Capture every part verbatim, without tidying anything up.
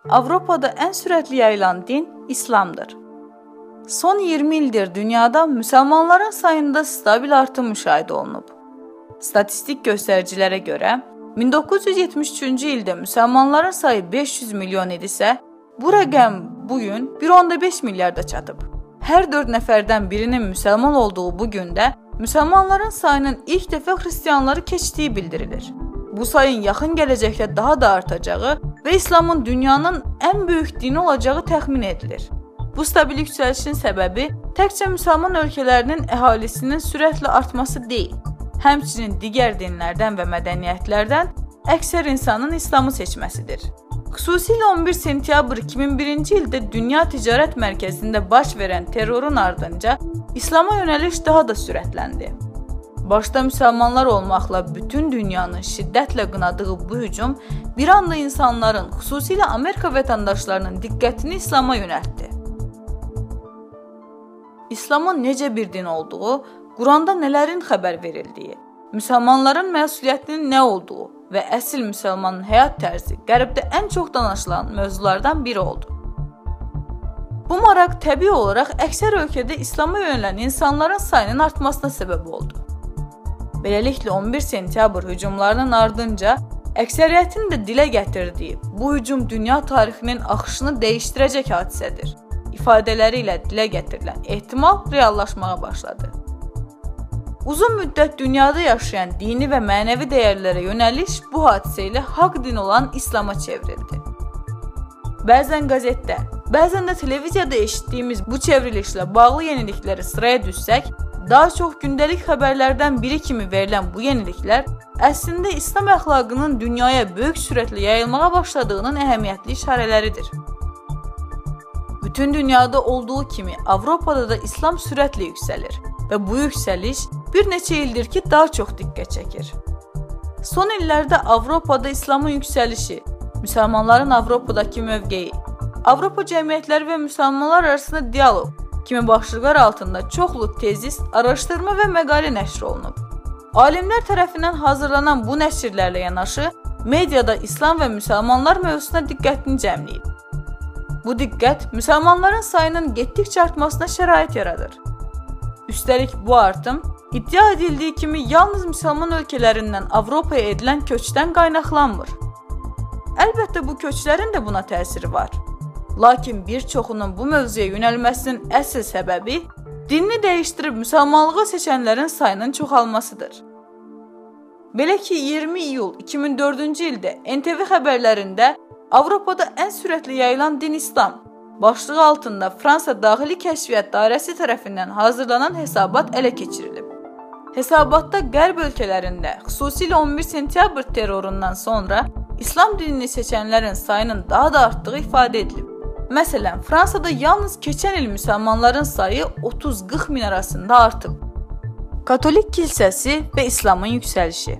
Avropada ən sürətli yayılan din İslamdır. Son iyirmi ildir dünyada müsəlmanların sayında stabil artım müşahidə olunub. Statistik göstəricilərə görə, min doqquz yüz yetmiş üçüncü ildə müsəlmanların sayı beş yüz milyon idisə, bu rəqəm bugün bir nöqtə beş milyarda çatıb. Hər dörd nəfərdən birinin müsəlman olduğu bu gündə, müsəlmanların sayının ilk dəfə xristiyanları keçdiyi bildirilir. Bu sayın yaxın gələcəkdə daha da artacağı və İslamın dünyanın ən böyük dini olacağı təxmin edilir. Bu stabil yüksəlişin səbəbi təkcə müsəlman ölkələrinin əhalisinin sürətlə artması deyil, həmçinin digər dinlərdən və mədəniyyətlərdən əksər insanın İslamı seçməsidir. Xüsusilə on bir sentyabr iki min birinci ildə Dünya Ticarət Mərkəzində baş verən terrorun ardınca İslama yönəliş daha da sürətləndi. Başda müsəlmanlar olmaqla bütün dünyanın şiddətlə qınadığı bu hücum bir anda insanların, xüsusilə Amerika vətəndaşlarının diqqətini İslama yönəltdi. İslamın necə bir din olduğu, Quranda nələrin xəbər verildiyi, müsəlmanların məsuliyyətinin nə olduğu və əsl müsəlmanın həyat tərzi Qərbdə ən çox danışılan mövzulardan biri oldu. Bu maraq təbii olaraq əksər ölkədə İslama yönələn insanların sayının artmasına səbəb oldu. Beləliklə on bir sentyabr hücumlarının ardınca əksəriyyətin də dilə gətirdiyi bu hücum dünya tarixinin axışını dəyişdirəcək hadisədir ifadələri ilə dilə gətirilən ehtimal reallaşmağa başladı. Uzun müddət dünyada yaşayan dini və mənəvi dəyərlərə yönəliş bu hadisə ilə haqq din olan İslama çevrildi. Bəzən qəzetdə, bəzən də televiziyada eşitdiyimiz bu çevrilişlə bağlı yenilikləri sıraya düşsək, daha çox gündəlik xəbərlərdən biri kimi verilən bu yeniliklər əslində İslam əxlaqının dünyaya böyük sürətlə yayılmağa başladığının əhəmiyyətli işarələridir. Bütün dünyada olduğu kimi Avropada da İslam sürətlə yüksəlir və bu yüksəliş bir neçə ildir ki, daha çox diqqət çəkir. Son illərdə Avropada İslamın yüksəlişi, müsəlmanların Avropadakı mövqeyi, Avropa cəmiyyətləri və müsəlmanlar arasında dialoq kimi başlıqlar altında çoxlu tezis, araşdırma və məqalə nəşr olunub. Alimlər tərəfindən hazırlanan bu nəşrlərlə yanaşı, mediada İslam və müsəlmanlar mövzusuna diqqətini cəmləyib. Bu diqqət müsəlmanların sayının getdikcə artmasına şərait yaradır. Üstəlik bu artım, iddia edildiyi kimi yalnız müsəlman ölkələrindən Avropaya edilən köçdən qaynaqlanmır. Əlbəttə bu köçlərin də buna təsiri var. Lakin bir çoxunun bu mövzuya yönəlməsinin əsl səbəbi dinini dəyişdirib müsəlmanlığı seçənlərin sayının çoxalmasıdır. Belə ki, iyirmi iyul iki min dördüncü ildə N T V xəbərlərində Avropada ən sürətli yayılan din İslam başlığı altında Fransa Daxili Kəşfiyyat Dairəsi tərəfindən hazırlanan hesabat ələ keçirilib. Hesabatda Qərb ölkələrində, xüsusilə on bir sentyabr terrorundan sonra İslam dinini seçənlərin sayının daha da artdığı ifadə edilib. Məsələn, Fransada yalnız keçən il müsəlmanların sayı otuz qırx min arasında artıb. Katolik kilsəsi və İslamın yüksəlişi.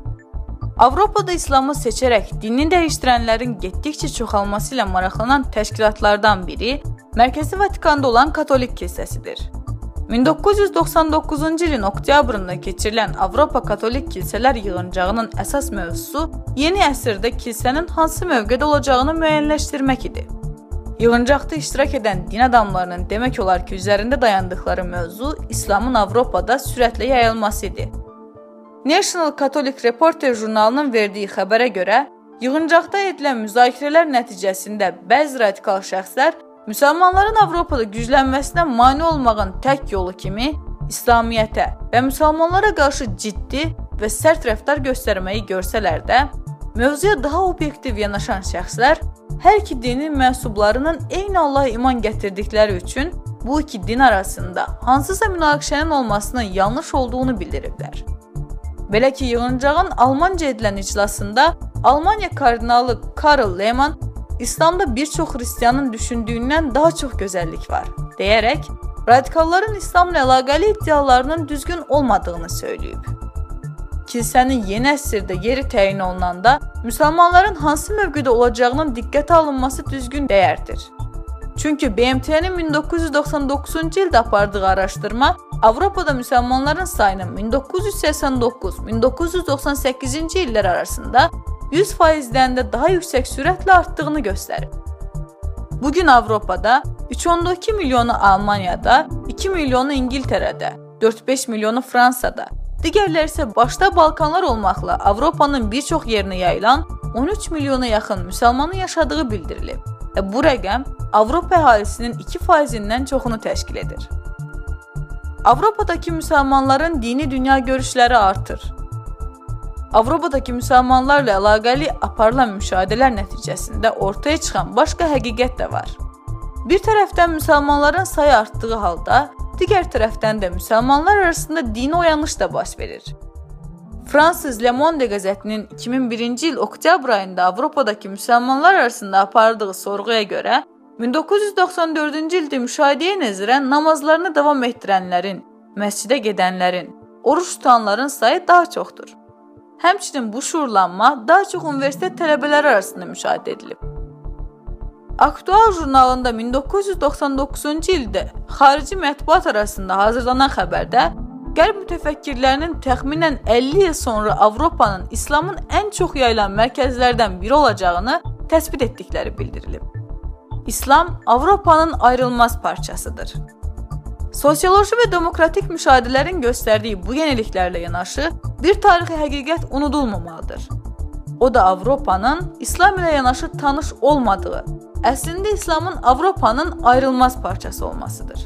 Avropada İslamı seçərək dinini dəyişdirənlərin getdikcə çoxalması ilə maraqlanan təşkilatlardan biri Mərkəzi Vatikanda olan Katolik kilsəsidir. min doqquz yüz doxsan doqquzuncu ilin oktyabrında keçirilən Avropa Katolik Kilsələr yığıncağının əsas mövzusu yeni əsrdə kilsənin hansı mövqedə olacağını müəyyənləşdirmək idi. Yığıncaqda iştirak edən din adamlarının demək olar ki, üzərində dayandıqları mövzu İslamın Avropada sürətlə yayılması idi. National Catholic Reporter jurnalının verdiyi xəbərə görə, yığıncaqda edilən müzakirələr nəticəsində bəzi radikal şəxslər müsəlmanların Avropada güclənməsinə mane olmağın tək yolu kimi İslamiyyətə və müsəlmanlara qarşı ciddi və sərt rəftar göstərməyi görsələr də, mövzuya daha obyektiv yanaşan şəxslər hər iki dinin mənsublarının eyni Allaha iman gətirdikləri üçün bu iki din arasında hansısa münaqişənin olmasının yanlış olduğunu bildiriblər. Belə ki, yığıncağın Almanca edilən iclasında Almanya kardinalı Karl Lehmann İslamda bir çox xristiyanın düşündüyündən daha çox gözəllik var, deyərək radikalların İslamla əlaqəli iddialarının düzgün olmadığını söyləyib. Kilsənin yeni əsrdə yeri təyin olunanda müsəlmanların hansı mövqedə olacağının diqqətə alınması düzgün dəyərdir. Çünki B M T-nin min doqquz yüz doxsan doqquzuncu ildə apardığı araşdırma Avropada müsəlmanların sayının min doqquz yüz səksən doqquz - min doqquz yüz doxsan səkkizinci illər arasında yüz faizdən də daha yüksək sürətlə artdığını göstərib. Bugün Avropada üç nöqtə iki milyonu Almaniyada, iki milyonu İngiltərədə, dörd-beş milyonu Fransada, digərləri isə başda Balkanlar olmaqla Avropanın bir çox yerinə yayılan on üç milyona yaxın müsəlmanın yaşadığı bildirilib və bu rəqəm Avropa əhalisinin iki faizindən çoxunu təşkil edir. Avropadakı müsəlmanların dini dünya görüşləri artır. Avropadakı müsəlmanlarla əlaqəli aparılan müşahidələr nəticəsində ortaya çıxan başqa həqiqət də var. Bir tərəfdən müsəlmanların sayı artdığı halda, digər tərəfdən də müsəlmanlar arasında dini oyanış da baş verir. Fransız Le Monde qəzetinin iki min birinci il oktyabr ayında Avropadakı müsəlmanlar arasında apardığı sorğuya görə, min doqquz yüz doxsan dördüncü ildə müşahidəyə nəzirən namazlarını davam etdirənlərin, məscidə gedənlərin, oruç tutanların sayı daha çoxdur. Həmçinin bu şuurlanma daha çox universitet tələbələri arasında müşahidə edilib. Aktual jurnalında min doqquz yüz doxsan doqquzuncu ildə xarici mətbuat arasında hazırlanan xəbərdə Qərb mütəfəkkirlərinin təxminən əlli il sonra Avropanın İslamın ən çox yayılan mərkəzlərdən biri olacağını təsbit etdikləri bildirilib. İslam Avropanın ayrılmaz parçasıdır. Sosioloji və demokratik müşahidələrin göstərdiyi bu yeniliklərlə yanaşı bir tarixi həqiqət unudulmamalıdır. O da Avropanın İslam ilə yanaşı tanış olmadığı, əslində İslamın Avropanın ayrılmaz parçası olmasıdır.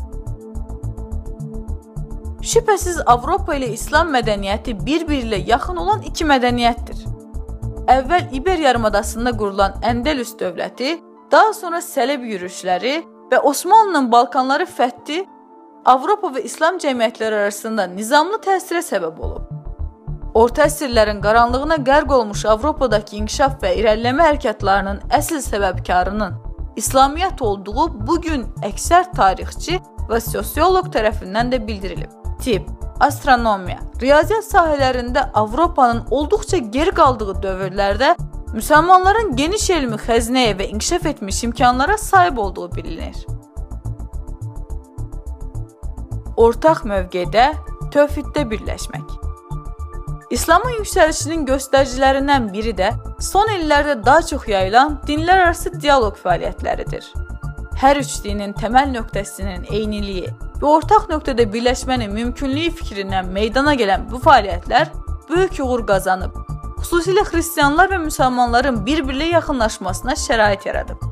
Şübhəsiz Avropa ilə İslam mədəniyyəti bir-biri ilə yaxın olan iki mədəniyyətdir. Əvvəl İber yarımadasında qurulan Əndəlüs dövləti, daha sonra Sələb yürüşləri və Osmanlının Balkanları fəthi Avropa və İslam cəmiyyətləri arasında nizamlı təsirə səbəb olub. Orta əsrlərin qaranlığına qərq olmuş Avropadakı inkişaf və irəliləmə hərəkatlarının əsl səbəbkarının İslamiyyət olduğu bugün əksər tarixçi və sosioloq tərəfindən də bildirilib. Tibb, astronomiya, riyaziyyat sahələrində Avropanın olduqca geri qaldığı dövrlərdə müsəlmanların geniş elmi xəzinəyə və inkişaf etmiş imkanlara sahib olduğu bilinir. Ortaq mövqedə, tövhiddə birləşmək. İslamın yüksəlişinin göstəricilərindən biri də son illərdə daha çox yayılan dinlər arası dialoq fəaliyyətləridir. Hər üç dinin təməl nöqtəsinin eyniliyi və ortaq nöqtədə birləşmənin mümkünlüyü fikrindən meydana gələn bu fəaliyyətlər böyük uğur qazanıb, xüsusilə xristianlar və müsəlmanların bir-birlə yaxınlaşmasına şərait yaradıb.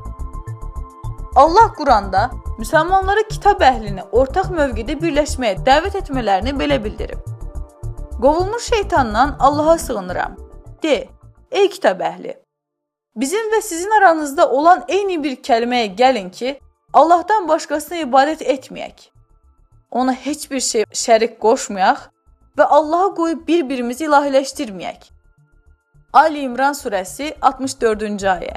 Allah Quranda müsəlmanları kitab əhlini ortaq mövqedə birləşməyə dəvət etmələrini belə bildirib. Qovulmuş şeytandan Allaha sığınıram. De, ey kitab əhli, bizim və sizin aranızda olan eyni bir kəlməyə gəlin ki, Allahdan başqasına ibadət etməyək. Ona heç bir şey şərik qoşmayaq və Allaha qoyub bir-birimizi ilahiləşdirməyək. Ali İmran surəsi altmış dördüncü ayə.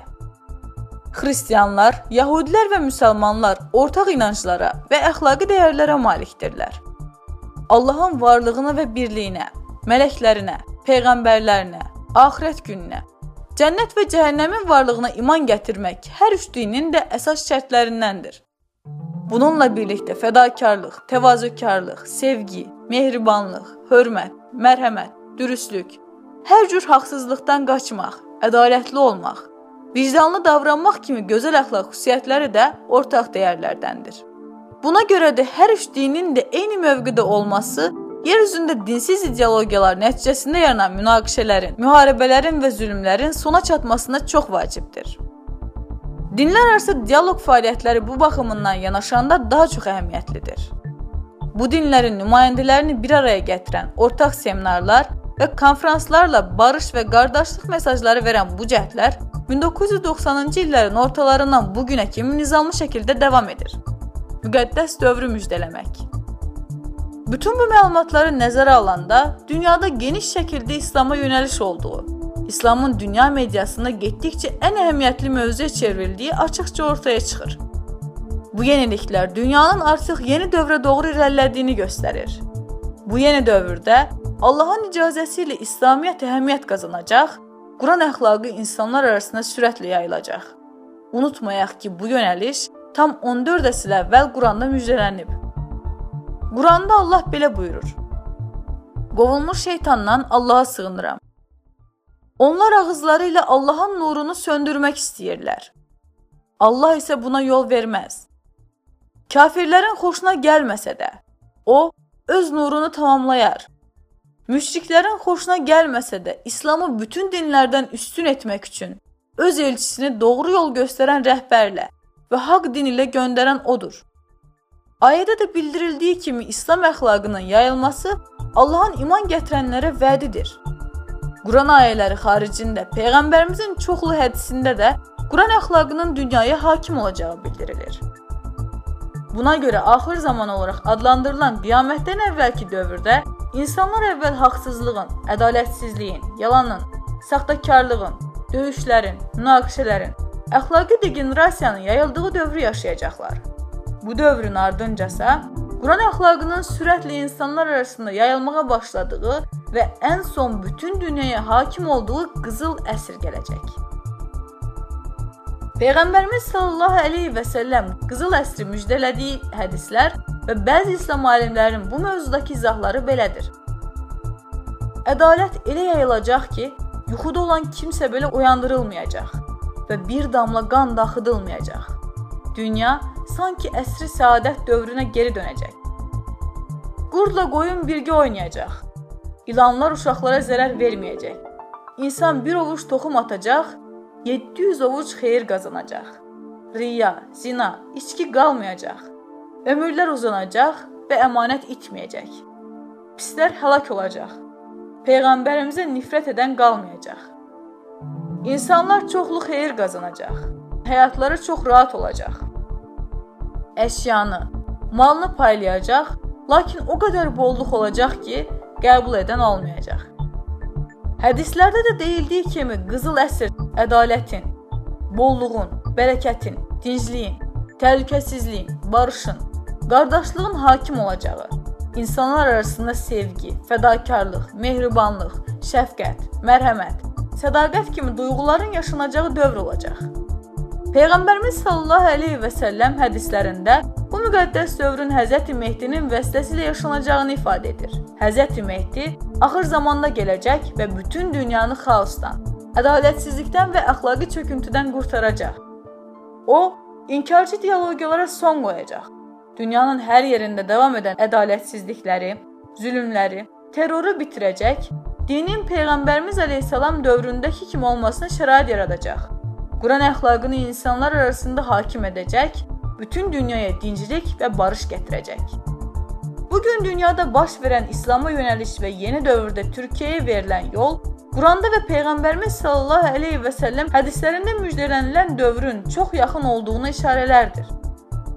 Xristianlar, Yahudilər və müsəlmanlar ortaq inanclara və əxlaqi dəyərlərə malikdirlər. Allahın varlığına və birliyinə, mələklərinə, peyğəmbərlərinə, axirət gününə, cənnət və cəhənnəmin varlığına iman gətirmək hər üç dinin də əsas şərtlərindəndir. Bununla birlikdə fədakarlıq, təvazökarlıq, sevgi, mehribanlıq, hörmət, mərhəmət, dürüstlük, hər cür haqsızlıqdan qaçmaq, ədalətli olmaq, vicdanlı davranmaq kimi gözəl əxlaq xüsusiyyətləri də ortaq dəyərlərdəndir. Buna görə də hər üç dinin də eyni mövqedə olması, yer üzündə dinsiz ideologiyalar nəticəsində yaranan münaqişələrin, müharibələrin və zülmlərin sona çatmasına çox vacibdir. Dinlər arası dialoq fəaliyyətləri bu baxımından yanaşanda daha çox əhəmiyyətlidir. Bu dinlərin nümayəndələrini bir araya gətirən ortaq seminarlar və konferanslarla barış və qardaşlıq mesajları verən bu cəhdlər min doqquz yüz doxsanıncı illərin ortalarından bugünə kimi nizamlı şəkildə davam edir. Müqəddəs dövrü müjdələmək. Bütün bu məlumatları nəzərə alanda dünyada geniş şəkildə İslama yönəliş olduğu, İslamın dünya mediasında getdikcə ən əhəmiyyətli mövzuya çevrildiyi açıqca ortaya çıxır. Bu yeniliklər dünyanın artıq yeni dövrə doğru irəlilədiyini göstərir. Bu yeni dövrdə Allahın icazəsi ilə İslamiyyət əhəmiyyət qazanacaq, Quran əxlaqı insanlar arasında sürətlə yayılacaq. Unutmayaq ki, bu yönəliş tam on dörd əsr əvvəl Quranda müjdələnib. Quranda Allah belə buyurur: Qovulmuş şeytandan Allaha sığınıram. Onlar ağızları ilə Allahın nurunu söndürmək istəyirlər. Allah isə buna yol verməz. Kafirlərin xoşuna gəlməsə də, o, öz nurunu tamamlayar. Müşriklərin xoşuna gəlməsə də, İslamı bütün dinlərdən üstün etmək üçün öz elçisini doğru yol göstərən rəhbərlə və haqq din ilə göndərən odur. Ayədə də bildirildiyi kimi İslam əxlaqının yayılması Allahın iman gətirənlərə vədidir. Quran ayələri xaricində Peyğəmbərimizin çoxlu hədisində də Quran əxlaqının dünyaya hakim olacağı bildirilir. Buna görə axır zaman olaraq adlandırılan qiyamətdən əvvəlki dövrdə insanlar əvvəl haqsızlığın, ədalətsizliyin, yalanın, saxtakarlığın, döyüşlərin, münaqişələrin, əxlaqi degenerasiyanın yayıldığı dövrü yaşayacaqlar. Bu dövrün ardıncasa, Quran əxlaqının sürətlə insanlar arasında yayılmağa başladığı və ən son bütün dünyaya hakim olduğu qızıl əsr gələcək. Peyğəmbərimiz sallallahu əleyhi və səlləm qızıl əsri müjdələdiyi hədislər və bəzi İslam alimlərinin bu mövzudakı izahları belədir. Ədalət elə yayılacaq ki, yuxuda olan kimsə belə oyandırılmayacaq və bir damla qan da axıdılmayacaq. Dünya sanki əsri səadət dövrünə geri dönəcək. Qurdla qoyun birgə oynayacaq. İlanlar uşaqlara zərər verməyəcək. İnsan bir ovuc toxum atacaq, yeddi yüz ovuc xeyir qazanacaq. Riya, zina, içki qalmayacaq. Ömürlər uzanacaq və əmanət itməyəcək. Pislər həlak olacaq. Peyğəmbərimizə nifrət edən qalmayacaq. İnsanlar çoxlu xeyir qazanacaq. Həyatları çox rahat olacaq. Əşyanı, malını paylayacaq, lakin o qədər bolluq olacaq ki, qəbul edən olmayacaq. Hədislərdə də deyildiyi kimi qızıl əsr ədalətin, bolluğun, bərəkətin, dincliyin, təhlükəsizliyin, barışın, qardaşlığın hakim olacağı, insanlar arasında sevgi, fədakarlıq, mehribanlıq, şəfqət, mərhəmət, sədaqət kimi duyğuların yaşanacağı dövr olacaq. Peyğəmbərimiz sallallahu əleyhi və səlləm hədislərində bu müqəddəs dövrün Həzrəti Mehdinin vəsitəsilə yaşanacağını ifadə edir. Həzrəti Mehdi axır zamanda gələcək və bütün dünyanı xaosdan, ədalətsizlikdən və əxlaqi çöküntüdən qurtaracaq. O, inkarcı ideologiyalara son qoyacaq. Dünyanın hər yerində davam edən ədalətsizlikləri, zülmləri, terroru bitirəcək, dinin Peyğəmbərimiz əleyhissalam dövründəki kimi olmasına şərait yaradacaq. Quran əxlaqını insanlar arasında hakim edəcək, bütün dünyaya dincilik və barış gətirəcək. Bugün dünyada baş verən İslama yönəliş və yeni dövrdə Türkiyəyə verilən yol, Quranda və Peyğəmbərimiz sallallahu əleyhi və səlləm hədislərində müjdələnilən dövrün çox yaxın olduğuna işarələrdir.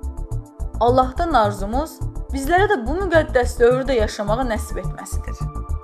Allahdan arzumuz bizlərə də bu müqəddəs dövrdə yaşamağı nəsib etməsidir.